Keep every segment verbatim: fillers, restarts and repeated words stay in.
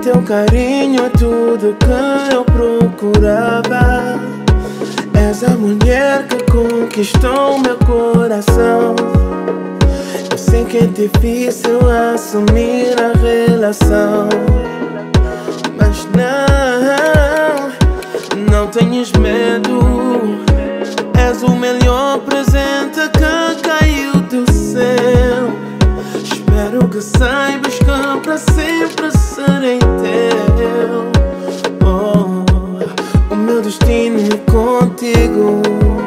teu carinho é tudo que eu procurava. És a mulher que conquistou meu coração. Eu sei que é difícil assumir a relação, mas não, não tenhas medo. És o melhor presente que caiu do céu. Espero que saibas que para sempre serei teu. Oh, o meu destino é contigo.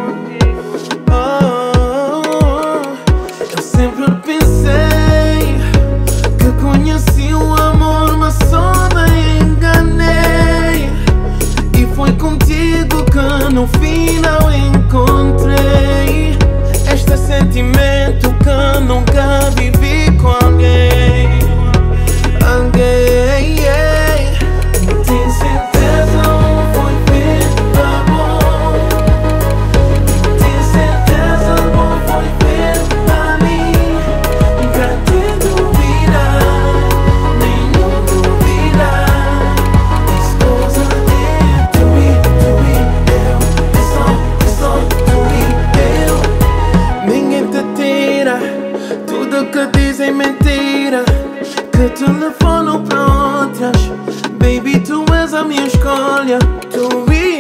Oh, eu sempre pensei que conheci o amor, mas só me enganei. E foi contigo que no final encontrei este sentimento que nunca vivi com alguém. Alguém, yeah. Tenho certeza não foi feito pra bom. Tenho certeza não foi feito pra mim. Pra te duvidar, nenhum duvidar. Esposa é tu e tu e eu. É só, é só tu e eu. Ninguém te tira tudo que dizem mentira, que telefonam para outras. Baby, tu és a minha escolha. Tu e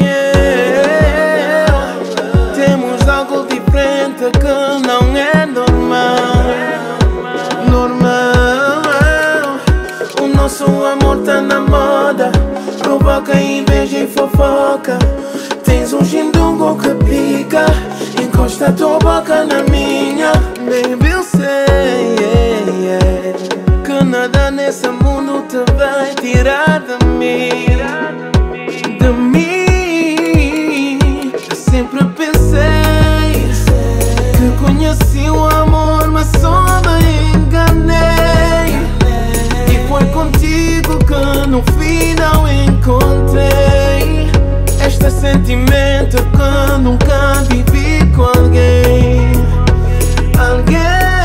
eu temos algo diferente que não é normal. Normal. O nosso amor tá na moda, provoca inveja e fofoca. Tens um gindungo que pica, encosta a tua boca na minha. Baby, eu sei, yeah, yeah, que nada nesse mundo te vai tirar de mim. De mim. Eu sempre pensei que conheci o amor, mas só me enganei. E foi contigo que no final encontrei este sentimento que nunca vivi com alguém. Alguém.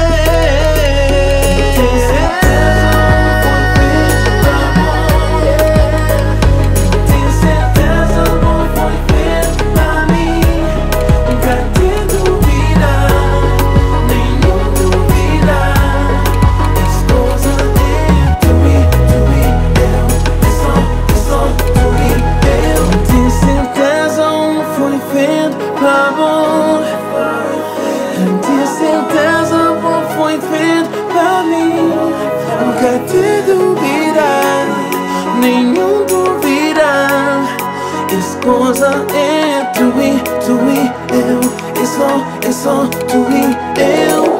Certeza bom foi feito pra mim. Nunca te duvidar, nenhum duvidar. Esposa é tu e tu e eu. É só, é só tu e eu.